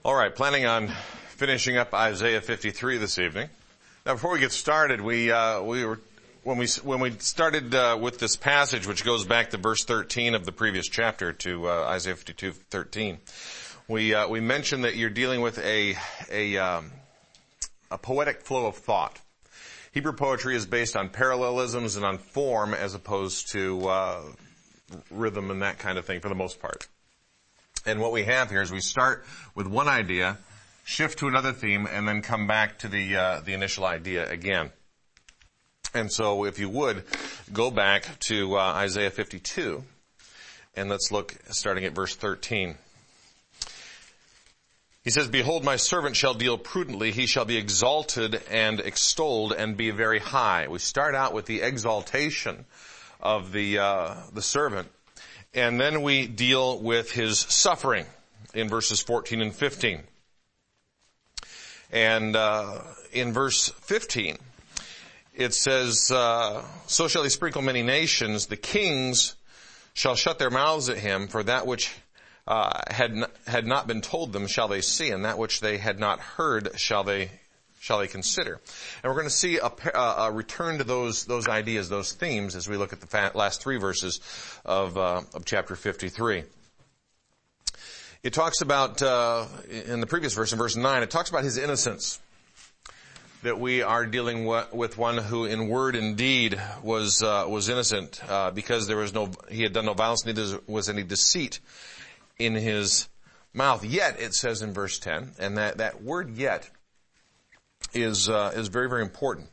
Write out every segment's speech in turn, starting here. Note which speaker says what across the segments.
Speaker 1: All right, planning on finishing up Isaiah 53 this evening. Now, before we get started, when we started with this passage, which goes back to verse 13 of the previous chapter to Isaiah 52:13, we mentioned that you're dealing with a poetic flow of thought. Hebrew poetry is based on parallelisms and on form as opposed to rhythm and that kind of thing for the most part. And what we have here is we start with one idea, shift to another theme, and then come back to the initial idea again. And so if you would, go back to Isaiah 52, and let's look starting at verse 13. He says, "Behold, my servant shall deal prudently. He shall be exalted and extolled and be very high." We start out with the exaltation of the servant. And then we deal with his suffering in verses 14 and 15. And in verse 15, it says, "So shall he sprinkle many nations. The kings shall shut their mouths at him, for that which had not been told them shall they see, and that which they had not heard shall they consider." And we're going to see a return to those ideas, those themes, as we look at the last three verses of chapter 53. It talks about, in the previous verse, in verse 9, it talks about his innocence. That we are dealing with one who in word and deed was innocent, because he had done no violence, neither was any deceit in his mouth. Yet, it says in verse 10, and that word yet is very, very important.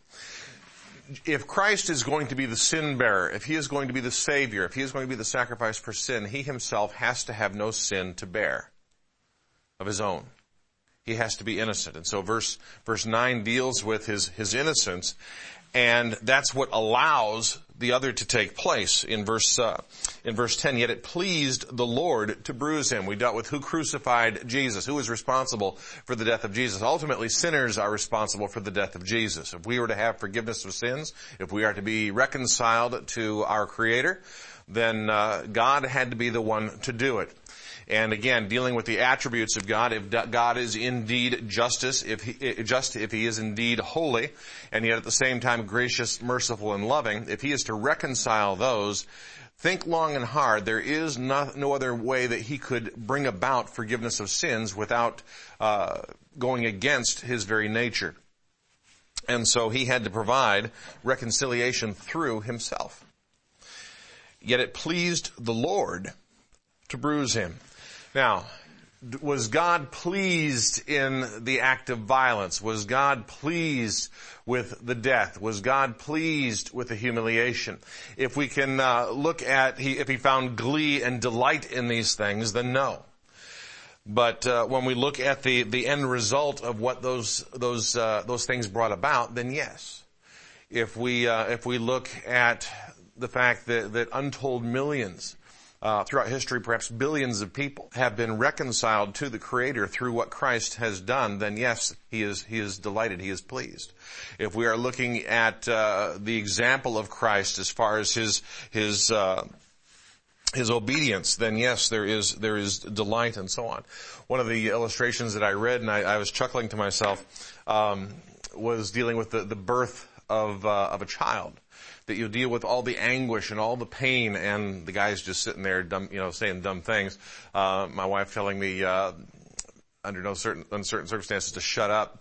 Speaker 1: If Christ is going to be the sin bearer, if he is going to be the Savior, if he is going to be the sacrifice for sin, he himself has to have no sin to bear of his own. He has to be innocent. And so verse 9 deals with his innocence, and that's what allows the other to take place. In verse 10, "Yet it pleased the Lord to bruise him." We dealt with who crucified Jesus, who is responsible for the death of Jesus. Ultimately, sinners are responsible for the death of Jesus. If we were to have forgiveness of sins, if we are to be reconciled to our Creator, then God had to be the one to do it. And again, dealing with the attributes of God, if God is indeed justice, if he is indeed holy, and yet at the same time gracious, merciful, and loving, if he is to reconcile those, think long and hard. There is no other way that he could bring about forgiveness of sins without going against his very nature. And so he had to provide reconciliation through himself. "Yet it pleased the Lord to bruise him." Now, was God pleased in the act of violence? Was God pleased with the death? Was God pleased with the humiliation? If we can look at, if he found glee and delight in these things, then no. But when we look at the end result of what those things brought about, then yes. If we look at the fact that untold millions throughout history, perhaps billions of people have been reconciled to the Creator through what Christ has done, then yes, he is delighted, he is pleased. If we are looking at the example of Christ as far as his obedience, then yes, there is delight and so on. One of the illustrations that I read, and I was chuckling to myself, was dealing with the birth of a child. That you deal with all the anguish and all the pain, and the guy's just sitting there, saying dumb things. My wife telling me, under uncertain circumstances, to shut up.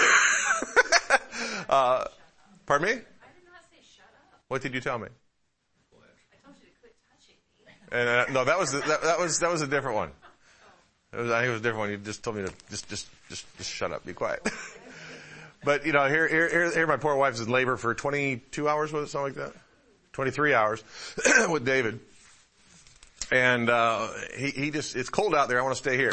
Speaker 1: Pardon me?
Speaker 2: I did not say shut up.
Speaker 1: What did you tell me?
Speaker 2: I told you to quit touching me.
Speaker 1: And no, that was a different one. I think it was a different one. You just told me to just shut up, be quiet. But, here my poor wife's in labor for 22 hours, was it, something like that? 23 hours with David. And, it's cold out there, I want to stay here.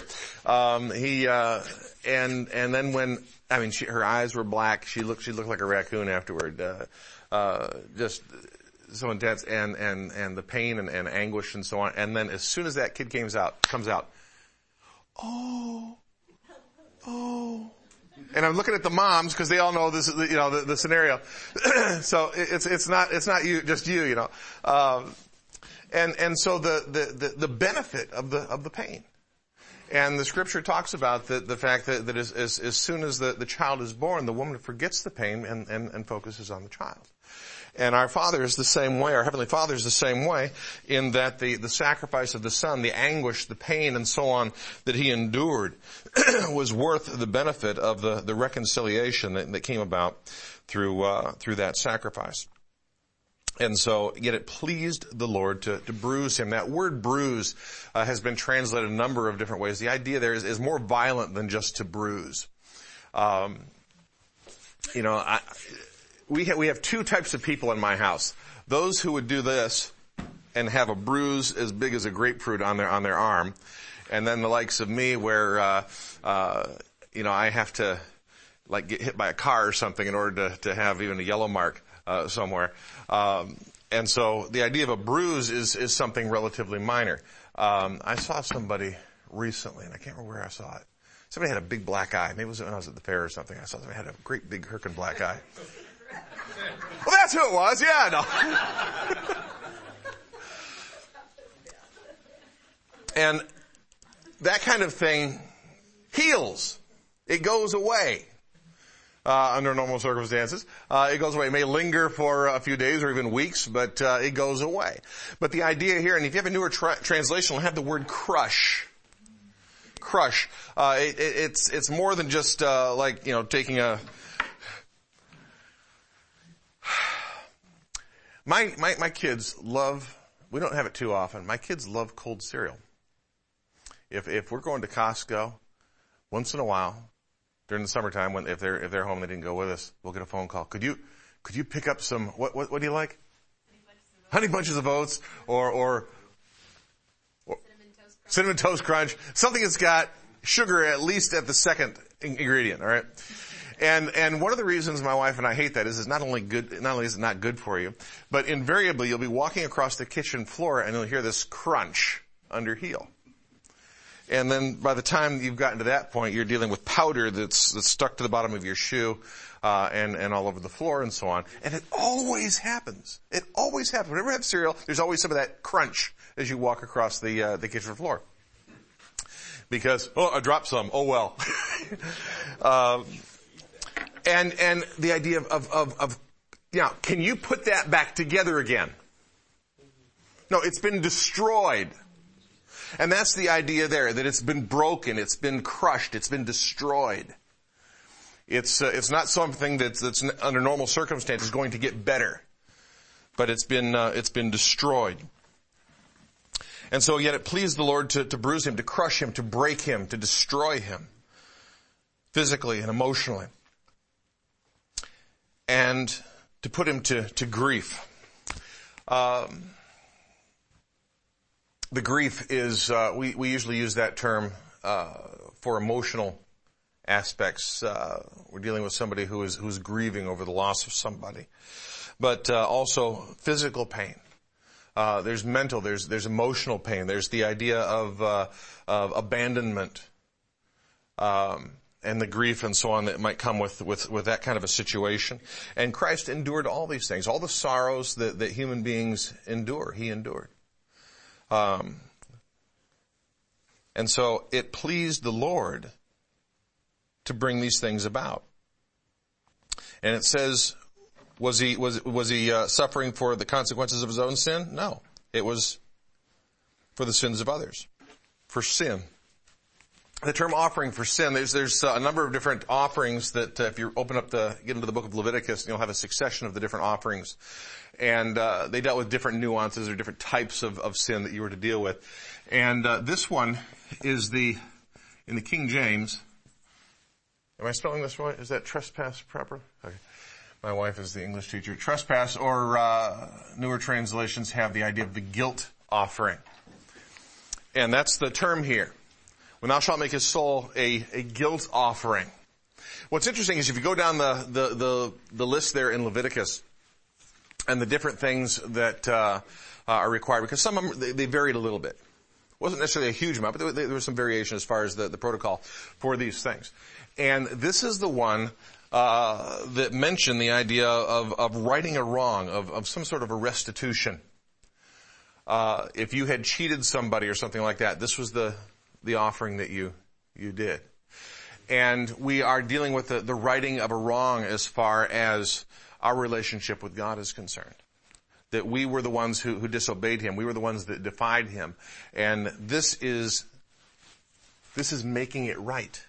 Speaker 1: And then her eyes were black, she looked like a raccoon afterward, just so intense, and the pain and anguish and so on. And then as soon as that kid comes out, oh. And I'm looking at the moms because they all know this, the scenario. So it's not just you. And so the benefit of the pain And the scripture talks about the fact that as soon as the child is born, the woman forgets the pain and focuses on the child. And our Father is the same way, our Heavenly Father is the same way, in that the sacrifice of the Son, the anguish, the pain, and so on that He endured was worth the benefit of the reconciliation that came about through that sacrifice. And so, yet it pleased the Lord to bruise Him. That word bruise has been translated a number of different ways. The idea there is more violent than just to bruise. We have two types of people in my house. Those who would do this and have a bruise as big as a grapefruit on their arm, and then the likes of me where I have to like get hit by a car or something in order to have even a yellow mark somewhere. And so the idea of a bruise is something relatively minor. I saw somebody recently, and I can't remember where I saw it. Somebody had a big black eye. Maybe it was when I was at the fair or something. I saw somebody had a great big Herkin black eye. Well, that's who it was. Yeah, no. And that kind of thing heals. It goes away. Under normal circumstances. It goes away. It may linger for a few days or even weeks, but it goes away. But the idea here, and if you have a newer translation, it'll have the word crush. Crush. It's more than just taking a... My kids love, we don't have it too often, my kids love cold cereal. If we're going to Costco, once in a while, during the summertime, if they're home, they didn't go with us, we'll get a phone call. Could you pick up some, what do you like? Honey Bunches of Oats or Cinnamon Toast Crunch. Something that's got sugar at least at the second ingredient, all right? And one of the reasons my wife and I hate that is not only is it not good for you, but invariably you'll be walking across the kitchen floor and you'll hear this crunch under heel. And then by the time you've gotten to that point, you're dealing with powder that's stuck to the bottom of your shoe, and all over the floor and so on. And it always happens. It always happens. Whenever you have cereal, there's always some of that crunch as you walk across the kitchen floor. Because, I dropped some. Oh well. And the idea of can you put that back together again? No, it's been destroyed. And that's the idea there, that it's been broken, it's been crushed, it's been destroyed. It's not something that's under normal circumstances going to get better, but it's been destroyed. And so yet it pleased the Lord to bruise Him, to crush Him, to break Him, to destroy Him, physically and emotionally, and to put Him to grief. The grief is, we usually use that term for emotional aspects. We're dealing with somebody who's grieving over the loss of somebody. But also physical pain. There's mental, there's emotional pain. There's the idea of abandonment, and the grief and so on that might come with that kind of a situation. And Christ endured all these things, all the sorrows that human beings endure, He endured. And so it pleased the Lord to bring these things about. And it says, was he suffering for the consequences of his own sin? No. It was for the sins of others. For sin. The term offering for sin, there's a number of different offerings that if you get into the book of Leviticus, you'll have a succession of the different offerings. And they dealt with different nuances or different types of sin that you were to deal with. And this one is in the King James. Am I spelling this right? Is that trespass proper? Okay. My wife is the English teacher. Trespass, or newer translations have the idea of the guilt offering. And that's the term here. When thou shalt make his soul a guilt offering. What's interesting is if you go down the list there in Leviticus, and the different things that are required, because some of them, they varied a little bit. It wasn't necessarily a huge amount, but there was some variation as far as the protocol for these things. And this is the one that mentioned the idea of righting a wrong, of some sort of a restitution. If you had cheated somebody or something like that, this was the the offering that you did. And we are dealing with the righting of a wrong as far as our relationship with God is concerned. That we were the ones who disobeyed him. We were the ones that defied him. And this is making it right.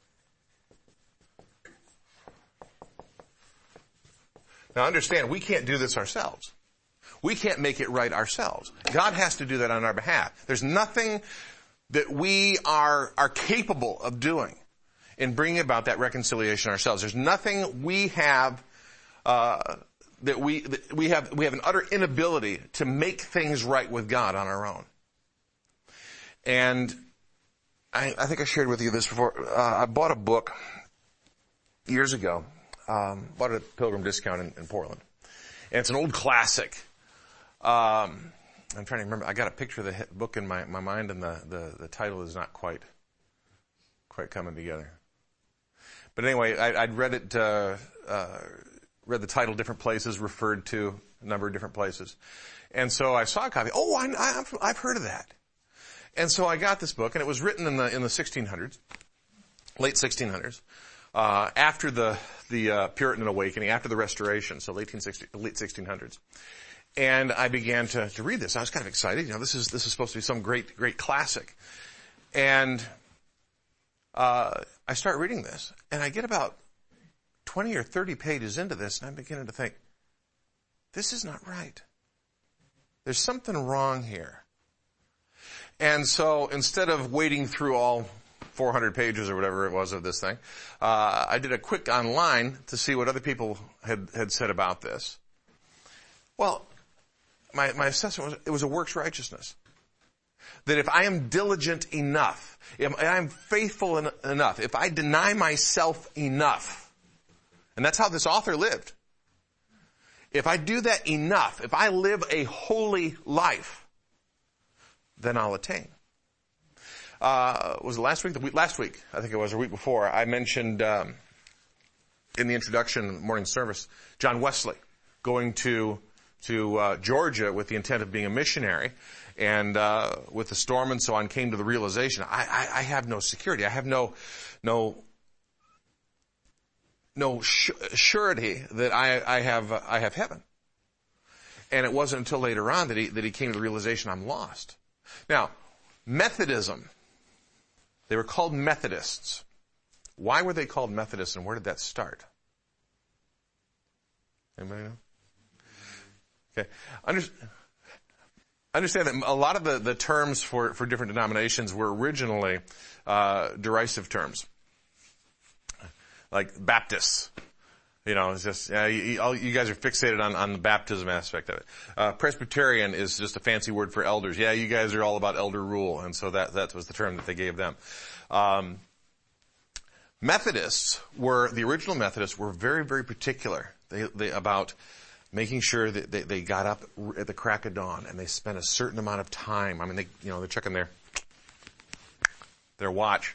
Speaker 1: Now understand, we can't do this ourselves. We can't make it right ourselves. God has to do that on our behalf. There's nothing that we are capable of doing in bringing about that reconciliation ourselves. There's nothing we have that we have an utter inability to make things right with God on our own. And I think I shared with you this before. I bought a book years ago. Bought it at Pilgrim Discount in Portland. And it's an old classic. I'm trying to remember. I got a picture of the book in my mind, and the title is not quite coming together. But anyway, I'd read it, read the title different places, referred to a number of different places. And so I saw a copy. Oh, I've heard of that. And so I got this book, and it was written in the 1600s, late 1600s, after the Puritan awakening, after the Restoration, so late 1600s. And I began to read this. I was kind of excited. You know, this is supposed to be some great classic. And I start reading this, and I get about 20 or 30 pages into this, and I'm beginning to think, this is not right. There's something wrong here. And so instead of wading through all 400 pages or whatever it was of this thing, I did a quick online to see what other people had said about this. Well, my assessment was, it was a works righteousness. That if I am diligent enough, if I am faithful enough, if I deny myself enough, and that's how this author lived. If I do that enough, if I live a holy life, then I'll attain. Was it last week? Last week, I think it was, or week before, I mentioned in the introduction, morning service, John Wesley going to Georgia with the intent of being a missionary, and with the storm and so on, came to the realization, I have no security. I have no surety that I have heaven. And it wasn't until later on that he came to the realization, I'm lost. Now, Methodism. They were called Methodists. Why were they called Methodists, and where did that start? Anybody know? Okay. Understand that a lot of the terms for different denominations were originally derisive terms. Like Baptists. You know, it's just, you guys are fixated on the baptism aspect of it. Presbyterian is just a fancy word for elders. Yeah, you guys are all about elder rule, and so that was the term that they gave them. The original Methodists were very, very particular about making sure that they got up at the crack of dawn and they spent a certain amount of time. I mean, they're checking their watch,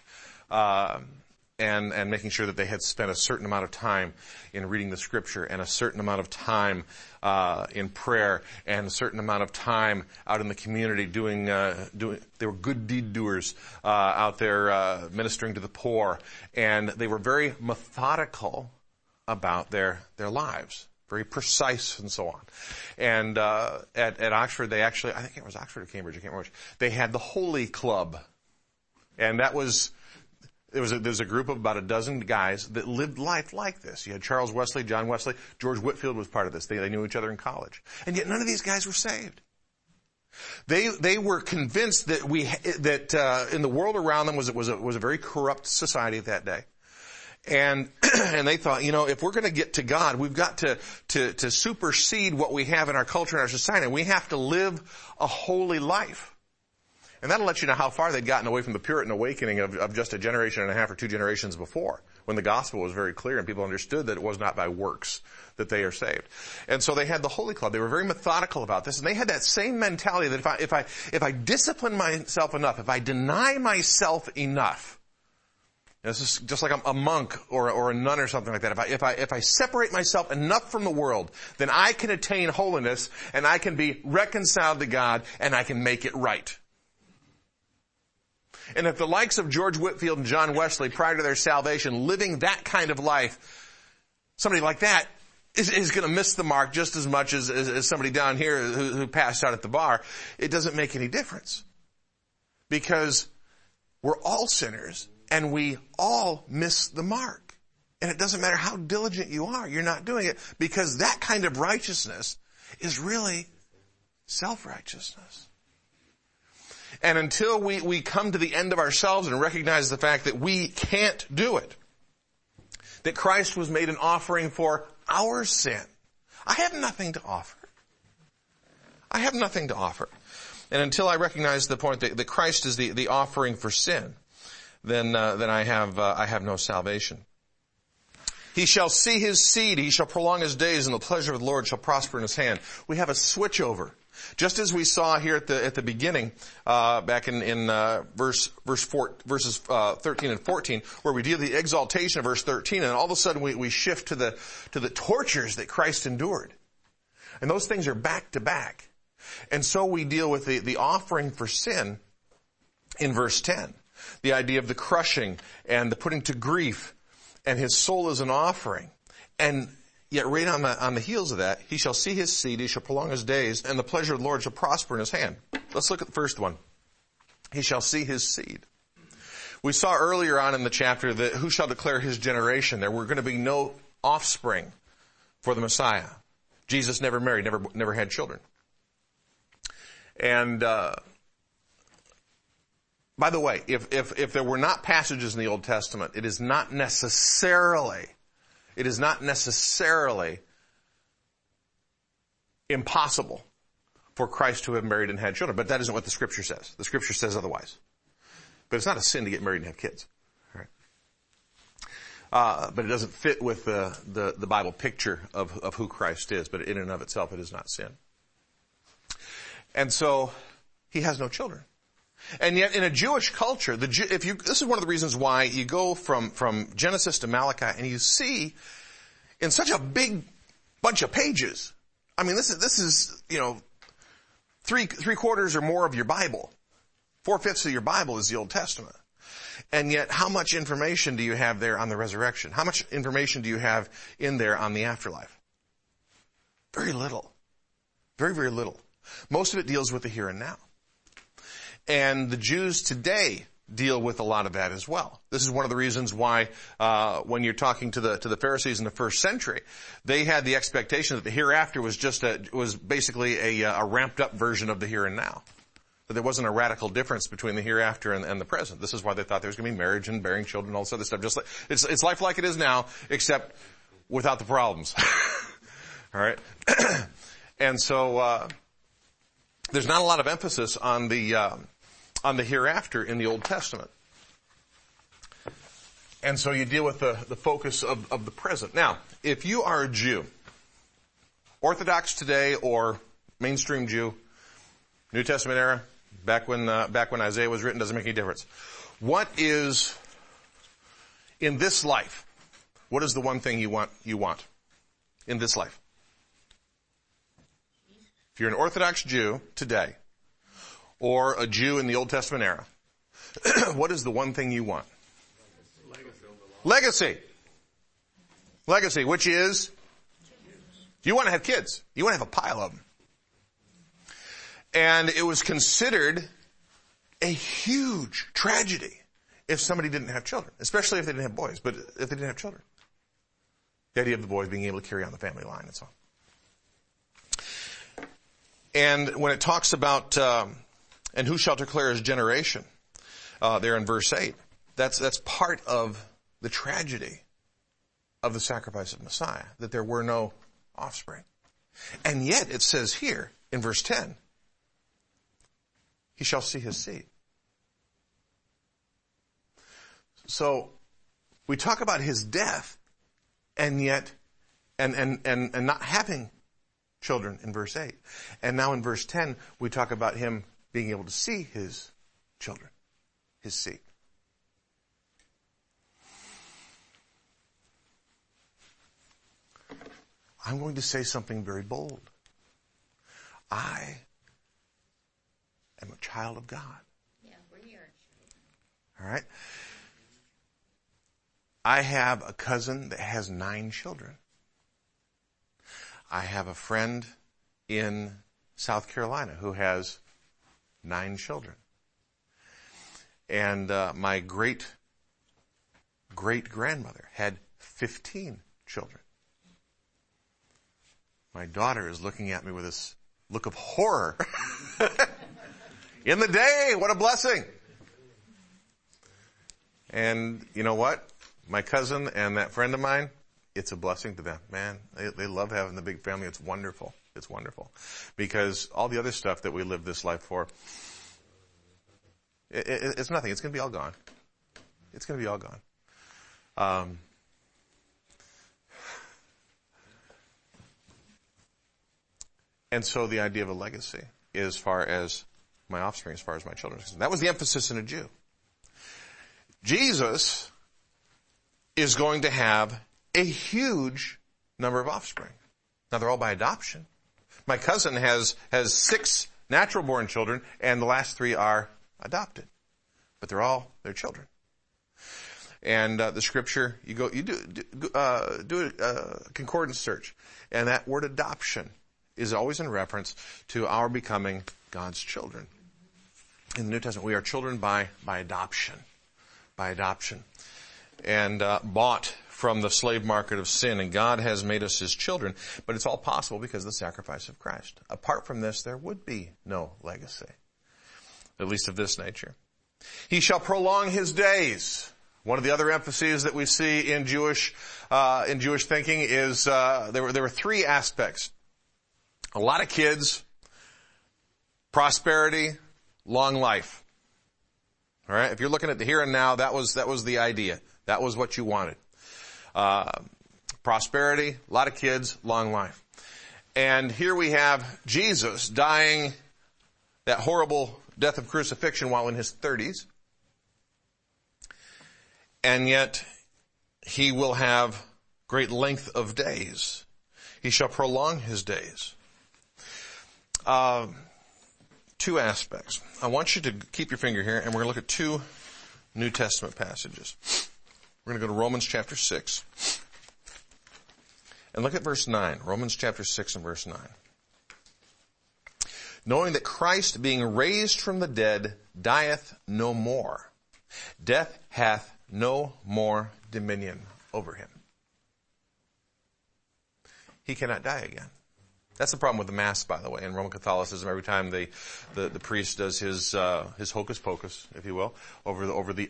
Speaker 1: and making sure that they had spent a certain amount of time in reading the scripture, and a certain amount of time in prayer, and a certain amount of time out in the community doing they were good deed doers out there ministering to the poor, and they were very methodical about their lives, very precise and so on. And at Oxford, they actually, I think it was Oxford or Cambridge, I can't remember which, they had the Holy Club, and that was. There was a group of about a dozen guys that lived life like this. You had Charles Wesley, John Wesley, George Whitefield was part of this. They knew each other in college. And yet none of these guys were saved. They were convinced that in the world around them was a very corrupt society at that day. And they thought, if we're going to get to God, we've got to supersede what we have in our culture and our society. We have to live a holy life. And that'll let you know how far they'd gotten away from the Puritan awakening of just a generation and a half or two generations before, when the gospel was very clear and people understood that it was not by works that they are saved. And so they had the Holy Club. They were very methodical about this, and they had that same mentality that if I discipline myself enough, if I deny myself enough, this is just like a monk or a nun or something like that. If I separate myself enough from the world, then I can attain holiness, and I can be reconciled to God, and I can make it right. And if the likes of George Whitefield and John Wesley, prior to their salvation, living that kind of life, somebody like that is going to miss the mark just as much as somebody down here who passed out at the bar. It doesn't make any difference. Because we're all sinners and we all miss the mark. And it doesn't matter how diligent you are, you're not doing it, because that kind of righteousness is really self-righteousness. And until we come to the end of ourselves and recognize the fact that we can't do it, that Christ was made an offering for our sin, I have nothing to offer. I have nothing to offer. And until I recognize the point that Christ is the offering for sin, then I have no salvation. He shall see his seed, he shall prolong his days, and the pleasure of the Lord shall prosper in his hand. We have a switchover. Just as we saw here at the beginning, back in verses 13 and 14, where we deal with the exaltation of verse 13, and all of a sudden we shift to the tortures that Christ endured. And those things are back to back. And so we deal with the offering for sin in verse 10. The idea of the crushing and the putting to grief, and his soul is an offering. And yet right on the heels of that, he shall see his seed, he shall prolong his days, and the pleasure of the Lord shall prosper in his hand. Let's look at the first one. He shall see his seed. We saw earlier on in the chapter that who shall declare his generation? There were going to be no offspring for the Messiah. Jesus never married, never had children. And by the way, if there were not passages in the Old Testament, it is not necessarily impossible for Christ to have married and had children. But that isn't what the Scripture says. The Scripture says otherwise. But it's not a sin to get married and have kids. Right? But it doesn't fit with the Bible picture of who Christ is. But in and of itself, it is not sin. And so, he has no children. And yet in a Jewish culture, this is one of the reasons why you go from Genesis to Malachi and you see in such a big bunch of pages. I mean, this is, three quarters or more of your Bible. 4/5 of your Bible is the Old Testament. And yet how much information do you have there on the resurrection? How much information do you have in there on the afterlife? Very little. Very, very little. Most of it deals with the here and now. And the Jews today deal with a lot of that as well. This is one of the reasons why, when you're talking to the Pharisees in the first century, they had the expectation that the hereafter was basically a ramped up version of the here and now. That there wasn't a radical difference between the hereafter and the present. This is why they thought there was going to be marriage and bearing children and all this other stuff. Just like, it's life like it is now, except without the problems. All right? And so, there's not a lot of emphasis on the hereafter in the Old Testament. And so you deal with the focus of the present. Now, if you are a Jew, Orthodox today or mainstream Jew, New Testament era, back when Isaiah was written, doesn't make any difference. What is, in this life, what is the one thing you want in this life? If you're an Orthodox Jew today, or a Jew in the Old Testament era, what is the one thing you want? Legacy. Legacy, which is, you want to have kids. You want to have a pile of them. And it was considered a huge tragedy if somebody didn't have children, especially if they didn't have boys, but if they didn't have children. The idea of the boys being able to carry on the family line and so on. And when it talks about, and who shall declare his generation, there in verse 8, that's part of the tragedy of the sacrifice of Messiah, that there were no offspring. And yet it says here in verse 10, he shall see his seed. So we talk about his death and yet, and not having children in verse 8. And now in verse 10, we talk about him being able to see his children, his seed. I'm going to say something very bold. I am a child of God.
Speaker 2: Yeah, we are.
Speaker 1: All right? I have a cousin that has 9 children. I have a friend in South Carolina who has 9 children. And my great-great-grandmother had 15 children. My daughter is looking at me with this look of horror. In the day, what a blessing. And you know what? My cousin and that friend of mine, it's a blessing to them. Man, they love having the big family. It's wonderful. It's wonderful. Because all the other stuff that we live this life for, it's nothing. It's going to be all gone. It's going to be all gone. And so the idea of a legacy as far as my offspring, as far as my children. That was the emphasis in a Jew. Jesus is going to have a huge number of offspring. Now they're all by adoption. My cousin has 6 natural born children, and the last 3 are adopted. But they're all their children. And the scripture, you do a concordance search, and that word adoption is always in reference to our becoming God's children. In the New Testament, we are children by adoption. By adoption. And bought from the slave market of sin. And God has made us His children. But it's all possible because of the sacrifice of Christ. Apart from this, there would be no legacy. At least of this nature. He shall prolong His days. One of the other emphases that we see in Jewish thinking is there were 3 aspects. A lot of kids, prosperity, long life. All right? If you're looking at the here and now, that was the idea. That was what you wanted. Prosperity, a lot of kids, long life. And here we have Jesus dying that horrible death of crucifixion while in His 30s. And yet, He will have great length of days. He shall prolong His days. 2 aspects. I want you to keep your finger here, and we're going to look at 2 New Testament passages. We're going to go to Romans chapter 6. And look at verse 9. Romans chapter 6 and verse 9. Knowing that Christ, being raised from the dead, dieth no more. Death hath no more dominion over him. He cannot die again. That's the problem with the Mass, by the way. In Roman Catholicism, every time the priest does his hocus pocus, if you will, over the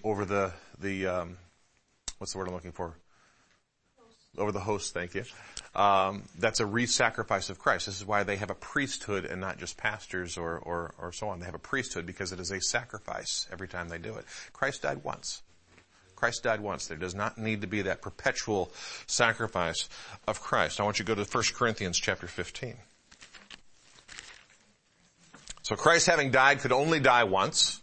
Speaker 1: what's the word I'm looking for? Over the host, thank you. That's a re-sacrifice of Christ. This is why they have a priesthood and not just pastors or so on. They have a priesthood because it is a sacrifice every time they do it. Christ died once. Christ died once. There does not need to be that perpetual sacrifice of Christ. I want you to go to 1 Corinthians chapter 15. So Christ, having died, could only die once.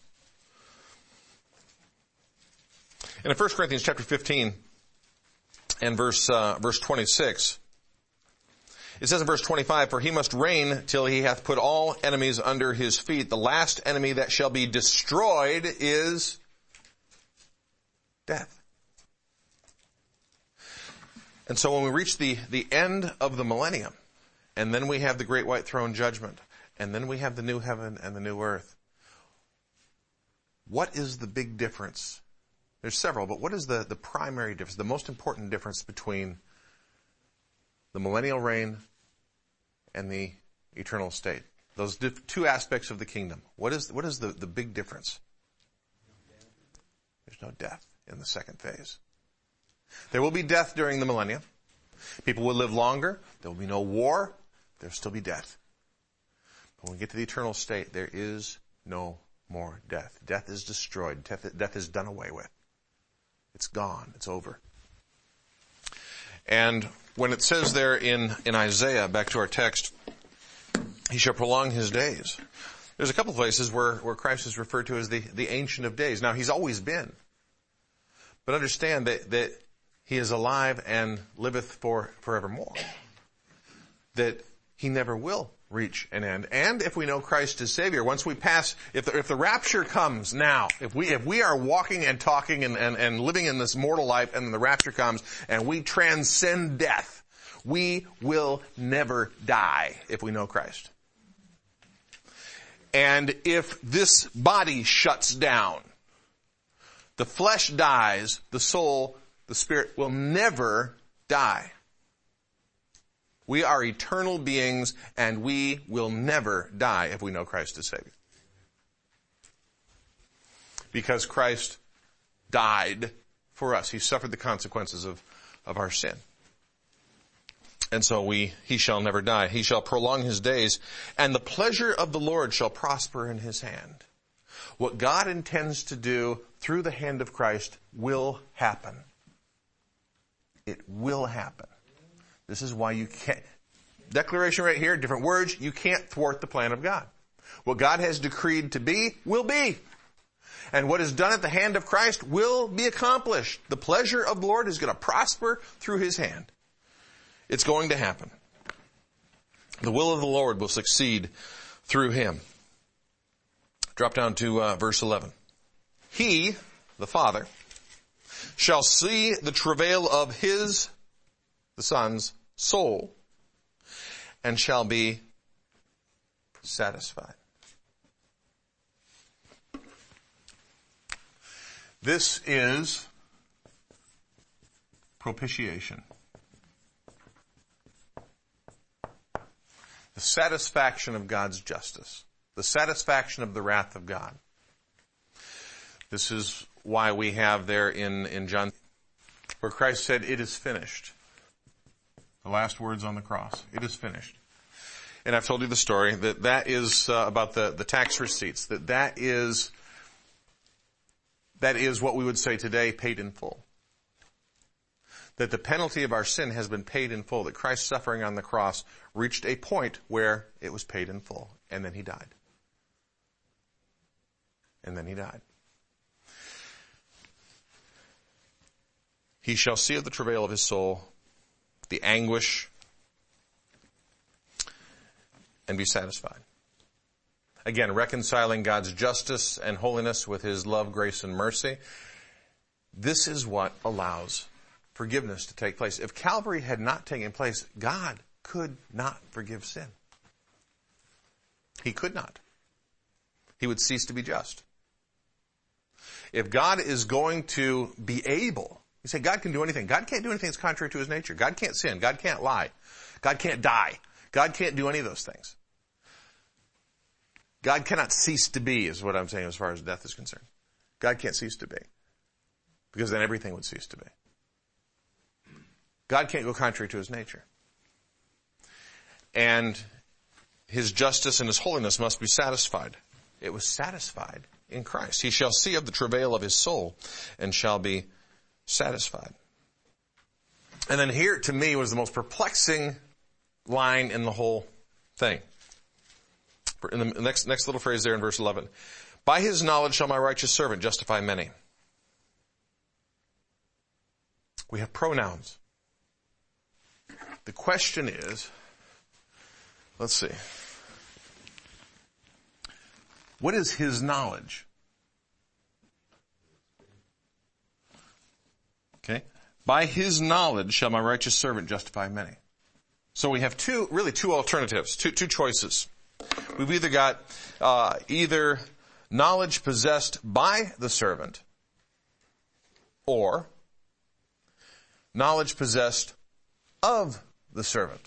Speaker 1: And in 1 Corinthians chapter 15 and verse 26, it says in verse 25, for He must reign till He hath put all enemies under His feet. The last enemy that shall be destroyed is death. And so when we reach the end of the millennium, and then we have the great white throne judgment, and then we have the new heaven and the new earth, what is the big difference? There's several, but what is the primary difference, the most important difference between the millennial reign and the eternal state? Those 2 aspects of the kingdom. What is the big difference? There's no death in the second phase. There will be death during the millennium. People will live longer. There will be no war. There will still be death. But when we get to the eternal state, there is no more death. Death is destroyed. Death is done away with. It's gone. It's over. And when it says there in Isaiah, back to our text, He shall prolong His days. There's a couple places where Christ is referred to as the Ancient of Days. Now, He's always been. But understand that He is alive and liveth forevermore. That He never will reach an end. And if we know Christ as Savior, once we pass, if the rapture comes now, if we are walking and talking and living in this mortal life and the rapture comes and we transcend death, we will never die if we know Christ. And if this body shuts down, the flesh dies, the soul, the spirit will never die. We are eternal beings, and we will never die if we know Christ as Savior. Because Christ died for us. He suffered the consequences of our sin. And so he shall never die. He shall prolong his days, and the pleasure of the Lord shall prosper in his hand. What God intends to do through the hand of Christ will happen. It will happen. This is why you can't, declaration right here, different words, you can't thwart the plan of God. What God has decreed to be, will be. And what is done at the hand of Christ will be accomplished. The pleasure of the Lord is going to prosper through his hand. It's going to happen. The will of the Lord will succeed through him. Drop down to verse 11. He, the Father, shall see the travail of his, the Son's, soul, and shall be satisfied. This is propitiation. The satisfaction of God's justice. The satisfaction of the wrath of God. This is why we have there in John, where Christ said, "It is finished." The last words on the cross. It is finished. And I've told you the story that is about the tax receipts. That is what we would say today, paid in full. That the penalty of our sin has been paid in full. That Christ's suffering on the cross reached a point where it was paid in full. And then he died. And then he died. He shall see of the travail of his soul, the anguish, and be satisfied. Again, reconciling God's justice and holiness with his love, grace, and mercy. This is what allows forgiveness to take place. If Calvary had not taken place, God could not forgive sin. He could not. He would cease to be just. If God is going to be able, you say God can do anything. God can't do anything that's contrary to his nature. God can't sin. God can't lie. God can't die. God can't do any of those things. God cannot cease to be, is what I'm saying as far as death is concerned. God can't cease to be. Because then everything would cease to be. God can't go contrary to his nature. And his justice and his holiness must be satisfied. It was satisfied in Christ. He shall see of the travail of his soul and shall be satisfied. And then here, to me, was the most perplexing line in the whole thing. In the next little phrase there in verse 11. By his knowledge shall my righteous servant justify many. We have pronouns. The question is, let's see. What is his knowledge? Okay. By his knowledge shall my righteous servant justify many. So we have two alternatives, two choices. We've either got either knowledge possessed by the servant or knowledge possessed of the servant.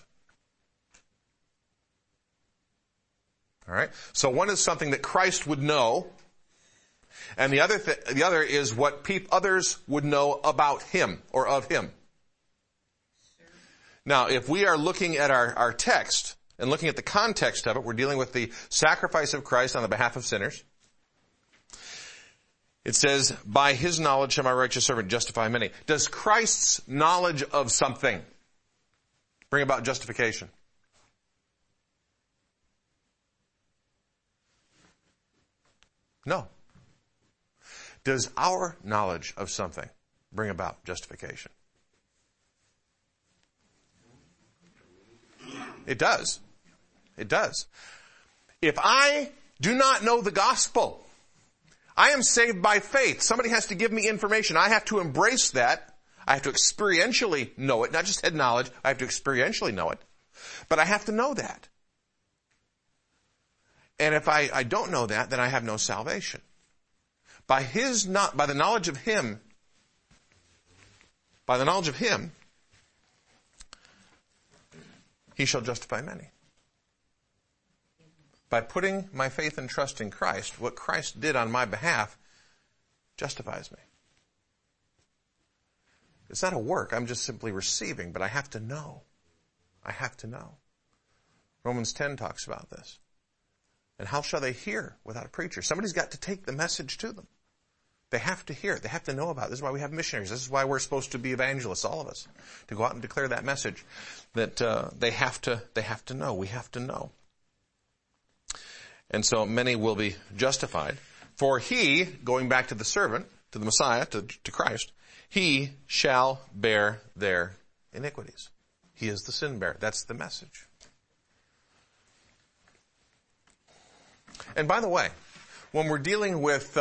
Speaker 1: All right. So one is something that Christ would know, and the other is what others would know about him or of him. Now, if we are looking at our text and looking at the context of it, we're dealing with the sacrifice of Christ on the behalf of sinners. It says, by his knowledge shall my righteous servant justify many. Does Christ's knowledge of something bring about justification? No. Does our knowledge of something bring about justification? It does. It does. If I do not know the gospel, I am saved by faith. Somebody has to give me information. I have to embrace that. I have to experientially know it, not just head knowledge. I have to experientially know it. But I have to know that. And if I don't know that, then I have no salvation. By the knowledge of Him, He shall justify many. By putting my faith and trust in Christ, what Christ did on my behalf justifies me. It's not a work. I'm just simply receiving, but I have to know. I have to know. Romans 10 talks about this. And how shall they hear without a preacher? Somebody's got to take the message to them. They have to hear it. They have to know about it. This is why we have missionaries. This is why we're supposed to be evangelists, all of us, to go out and declare that message. That they have to know. We have to know. And so many will be justified. For he, going back to the servant, to the Messiah, to Christ, he shall bear their iniquities. He is the sin bearer. That's the message. And by the way, when we're dealing with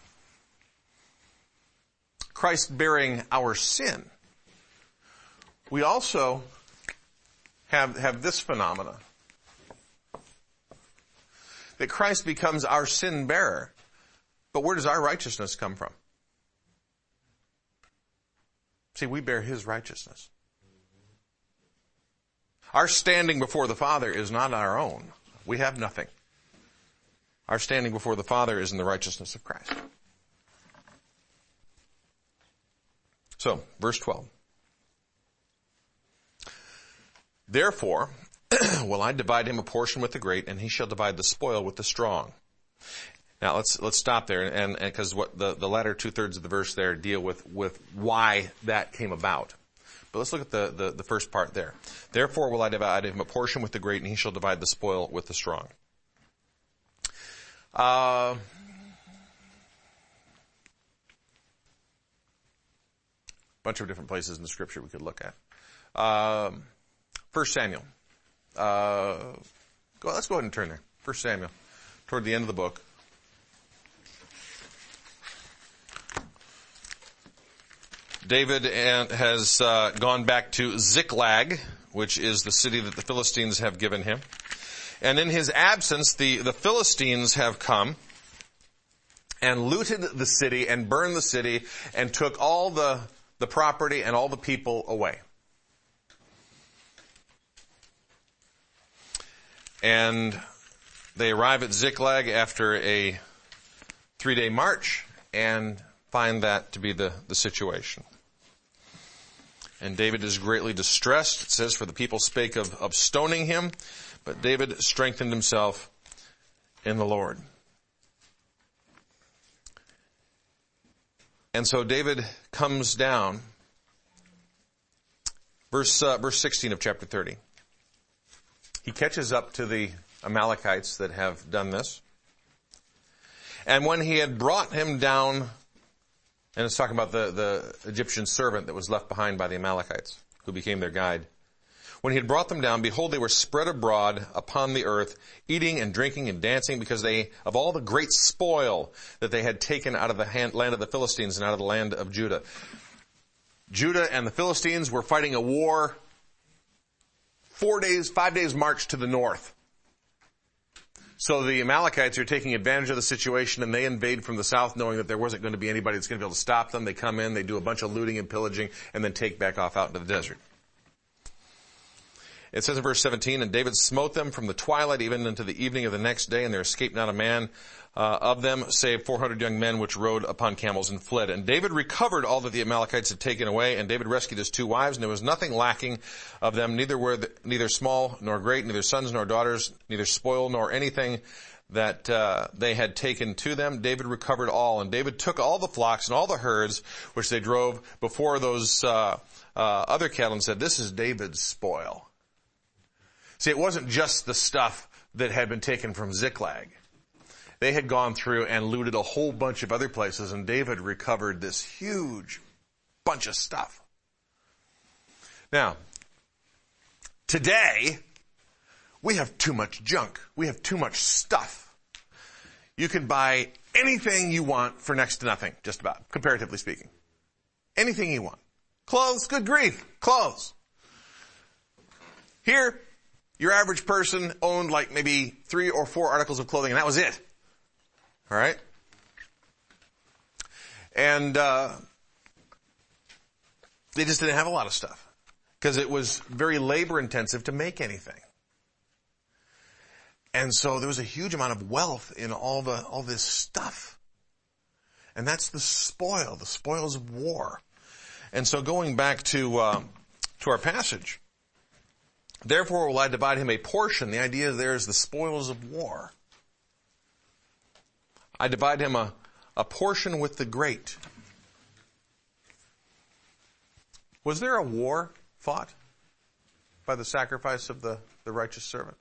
Speaker 1: Christ bearing our sin, we also have this phenomena. That Christ becomes our sin bearer. But where does our righteousness come from? See, we bear His righteousness. Our standing before the Father is not our own. We have nothing. Our standing before the Father is in the righteousness of Christ. So, verse 12. Therefore, will I divide him a portion with the great, and he shall divide the spoil with the strong. Now let's stop there, and because what the latter 2/3 of the verse there deal with why that came about. But let's look at the first part there. Therefore will I divide him a portion with the great, and he shall divide the spoil with the strong. Bunch of different places in the scripture we could look at. 1 Samuel. Let's go ahead and turn there. 1 Samuel, toward the end of the book. David has gone back to Ziklag, which is the city that the Philistines have given him. And in his absence, the Philistines have come and looted the city and burned the city and took all the property and all the people away. And they arrive at Ziklag after a 3-day march and find that to be the situation. And David is greatly distressed. It says, for the people spake of stoning him, but David strengthened himself in the Lord. And so David comes down. Verse 16 of chapter 30. He catches up to the Amalekites that have done this. And when he had brought him down, and it's talking about the Egyptian servant that was left behind by the Amalekites, who became their guide. When he had brought them down, behold, they were spread abroad upon the earth, eating and drinking and dancing, because of all the great spoil that they had taken out of the land of the Philistines and out of the land of Judah. Judah and the Philistines were fighting a war 5 days march to the north. So the Amalekites are taking advantage of the situation, and they invade from the south, knowing that there wasn't going to be anybody that's going to be able to stop them. They come in, they do a bunch of looting and pillaging, and then take back off out into the desert. It says in verse 17, and David smote them from the twilight even unto the evening of the next day, and there escaped not a man of them, save 400 young men which rode upon camels and fled. And David recovered all that the Amalekites had taken away, and David rescued his 2 wives, and there was nothing lacking of them, neither small nor great, neither sons nor daughters, neither spoil nor anything that they had taken to them. David recovered all, and David took all the flocks and all the herds which they drove before those other cattle, and said, this is David's spoil. See, it wasn't just the stuff that had been taken from Ziklag. They had gone through and looted a whole bunch of other places, and David recovered this huge bunch of stuff. Now, today, we have too much junk. We have too much stuff. You can buy anything you want for next to nothing, just about, comparatively speaking. Anything you want. Clothes, good grief, clothes. Here, your average person owned like maybe 3 or 4 articles of clothing, and that was it. All right? And they just didn't have a lot of stuff because it was very labor intensive to make anything. And so there was a huge amount of wealth in all this stuff. And that's the spoils of war. And so going back to our passage, therefore will I divide him a portion. The idea there is the spoils of war. I divide him a portion with the great. Was there a war fought by the sacrifice of the righteous servant?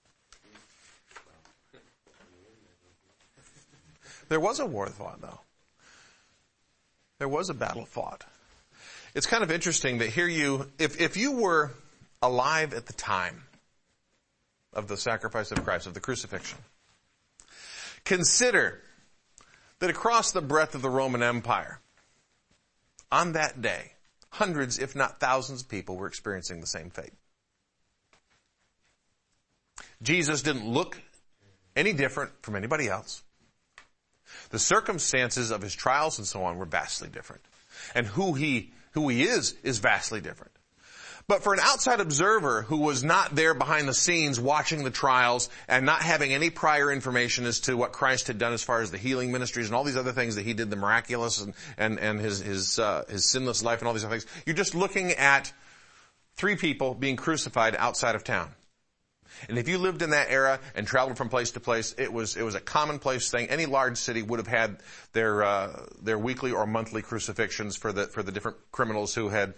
Speaker 1: There was a war fought, though. There was a battle fought. It's kind of interesting that here if you were alive at the time of the sacrifice of Christ, of the crucifixion, consider that across the breadth of the Roman Empire, on that day, hundreds, if not thousands of people were experiencing the same fate. Jesus didn't look any different from anybody else. The circumstances of his trials and so on were vastly different. And who he is vastly different. But for an outside observer who was not there behind the scenes watching the trials and not having any prior information as to what Christ had done as far as the healing ministries and all these other things that he did, the miraculous and his sinless life and all these other things, you're just looking at 3 people being crucified outside of town. And if you lived in that era and traveled from place to place, it was a commonplace thing. Any large city would have had their weekly or monthly crucifixions for the different criminals who had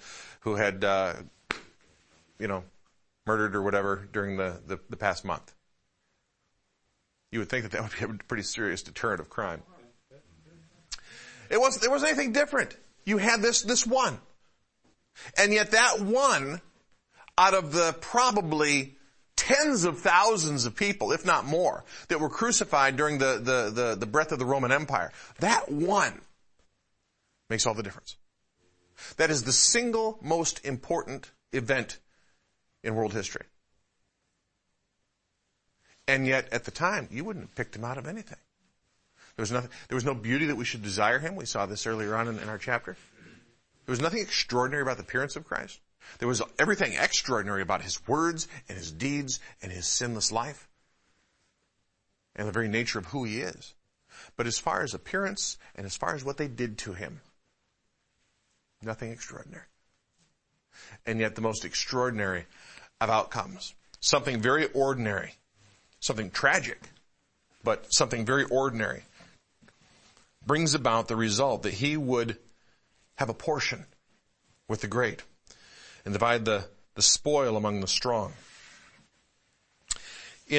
Speaker 1: murdered or whatever during the past month. You would think that would be a pretty serious deterrent of crime. There wasn't anything different. You had this one. And yet that one, out of the probably tens of thousands of people, if not more, that were crucified during the breadth of the Roman Empire, that one makes all the difference. That is the single most important event in world history. And yet, at the time, you wouldn't have picked him out of anything. There was no beauty that we should desire him. We saw this earlier on in our chapter. There was nothing extraordinary about the appearance of Christ. There was everything extraordinary about his words and his deeds and his sinless life and the very nature of who he is. But as far as appearance and as far as what they did to him, nothing extraordinary. And yet the most extraordinary of outcomes, something very ordinary, something tragic, but something very ordinary, brings about the result that he would have a portion with the great and divide the spoil among the strong. He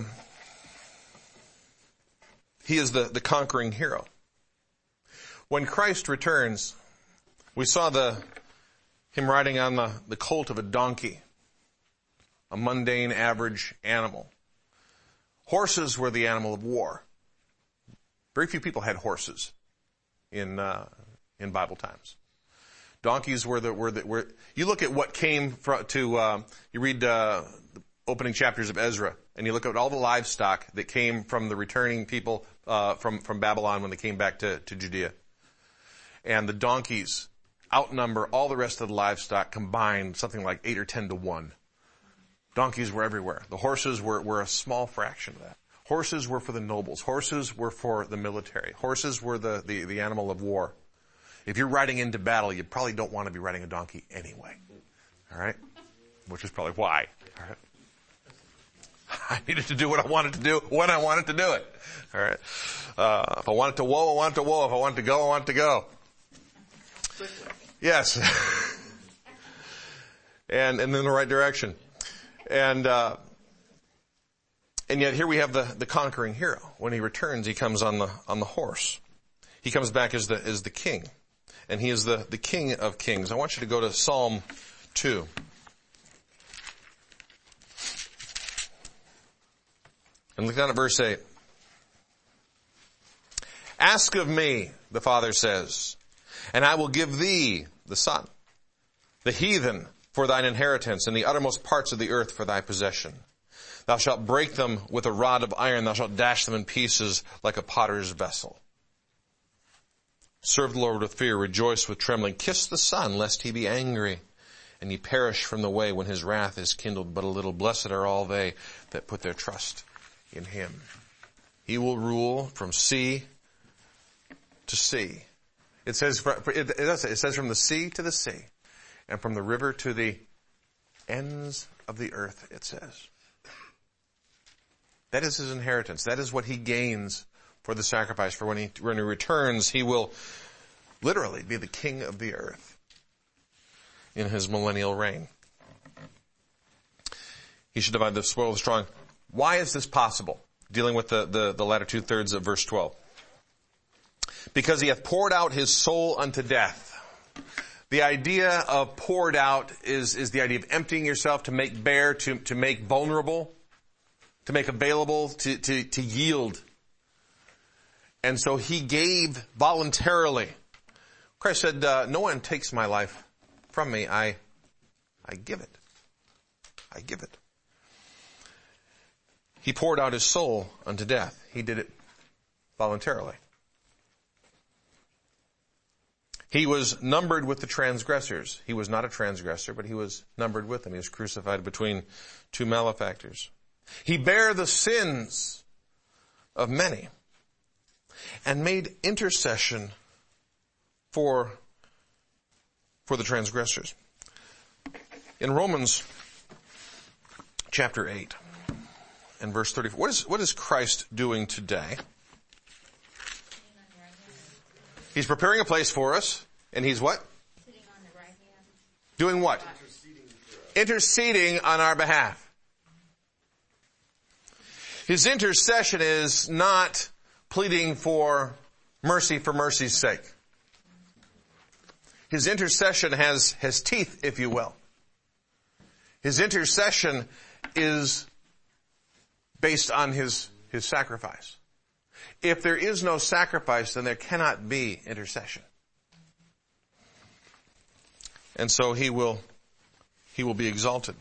Speaker 1: is the conquering hero. When Christ returns, we saw him riding on the colt of a donkey, a mundane, average animal. Horses were the animal of war. Very few people had horses in Bible times. Donkeys were you look at what came you read the opening chapters of Ezra, and you look at all the livestock that came from the returning people from Babylon when they came back to Judea. And the donkeys outnumber all the rest of the livestock combined, something like 8 or 10 to 1. Donkeys were everywhere. The horses were a small fraction of that. Horses were for the nobles. Horses were for the military. Horses were the animal of war. If you're riding into battle, you probably don't want to be riding a donkey anyway. All right? Which is probably why. All right? I needed to do what I wanted to do when I wanted to do it. All right? If I wanted to woe, I wanted to woe. If I wanted to go, I wanted to go. Yes. and in the right direction. And yet here we have the conquering hero. When he returns, he comes on the horse. He comes back as the king. And he is the King of Kings. I want you to go to Psalm 2. And look down at verse 8. Ask of me, the Father says, and I will give thee, the Son, the heathen for thine inheritance, and the uttermost parts of the earth for thy possession. Thou shalt break them with a rod of iron, thou shalt dash them in pieces like a potter's vessel. Serve the Lord with fear, rejoice with trembling. Kiss the Son, lest he be angry, and ye perish from the way when his wrath is kindled but a little. Blessed are all they that put their trust in him. He will rule from sea to sea. It says from the sea to the sea, and from the river to the ends of the earth, it says. That is his inheritance. That is what he gains for the sacrifice. For when he returns, he will literally be the king of the earth in his millennial reign. He should divide the spoil of the strong. Why is this possible? Dealing with the latter 2/3 of verse 12. Because he hath poured out his soul unto death. The idea of poured out is the idea of emptying yourself to make bare, to make vulnerable, to make available, to yield. And so he gave voluntarily. Christ said, no one takes my life from me. I give it. I give it. He poured out his soul unto death. He did it voluntarily. He was numbered with the transgressors. He was not a transgressor, but he was numbered with them. He was crucified between two malefactors. He bare the sins of many and made intercession for the transgressors. In Romans chapter 8 and verse 34, what is Christ doing today? He's preparing a place for us, and he's what?
Speaker 2: Sitting on the right hand.
Speaker 1: Doing what? Interceding on our behalf. His intercession is not pleading for mercy's sake. His intercession has teeth, if you will. His intercession is based on his sacrifice. If there is no sacrifice, then there cannot be intercession. And so he will be exalted.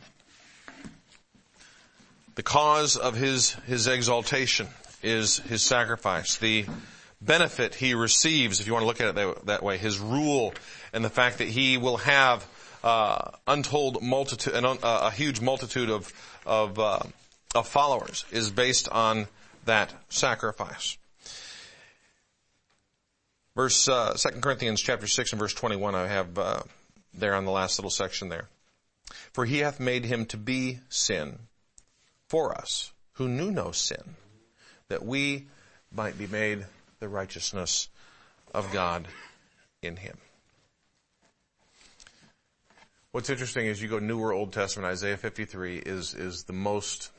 Speaker 1: The cause of his exaltation is his sacrifice. The benefit he receives, if you want to look at it that way, his rule and the fact that he will have untold multitude, a huge multitude of followers, is based on that sacrifice. Verse 2 Corinthians chapter 6 and verse 21, I have there on the last little section there. For he hath made him to be sin for us, who knew no sin, that we might be made the righteousness of God in him. What's interesting is you go New or Old Testament, Isaiah 53 is the most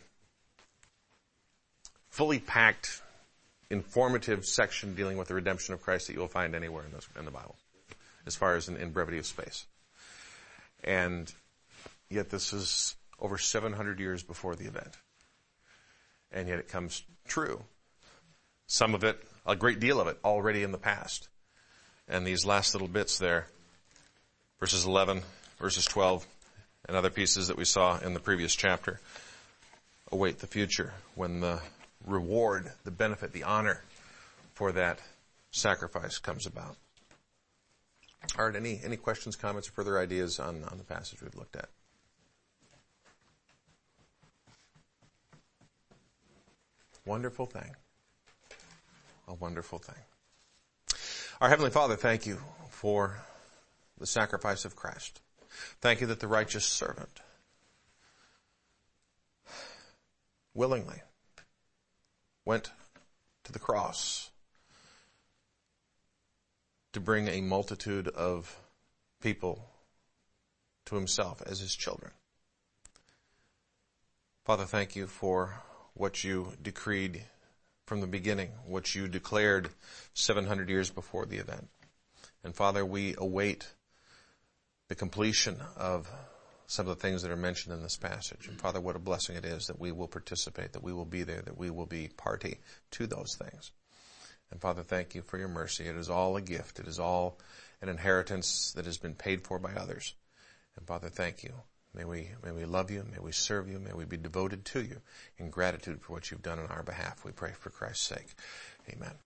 Speaker 1: fully packed, informative section dealing with the redemption of Christ that you will find anywhere in the Bible, as far as in brevity of space. And yet this is over 700 years before the event. And yet it comes true. Some of it, a great deal of it, already in the past. And these last little bits there, verses 11, verses 12, and other pieces that we saw in the previous chapter, await the future when the reward, the benefit, the honor for that sacrifice comes about. Art, any questions, comments, or further ideas on the passage we've looked at? Wonderful thing. A wonderful thing. Our Heavenly Father, thank you for the sacrifice of Christ. Thank you that the righteous servant willingly went to the cross to bring a multitude of people to himself as his children. Father, thank you for what you decreed from the beginning, what you declared 700 years before the event. And Father, we await the completion of some of the things that are mentioned in this passage. And Father, what a blessing it is that we will participate, that we will be there, that we will be party to those things. And Father, thank you for your mercy. It is all a gift. It is all an inheritance that has been paid for by others. And Father, thank you. May we love you. May we serve you. May we be devoted to you in gratitude for what you've done on our behalf. We pray for Christ's sake. Amen.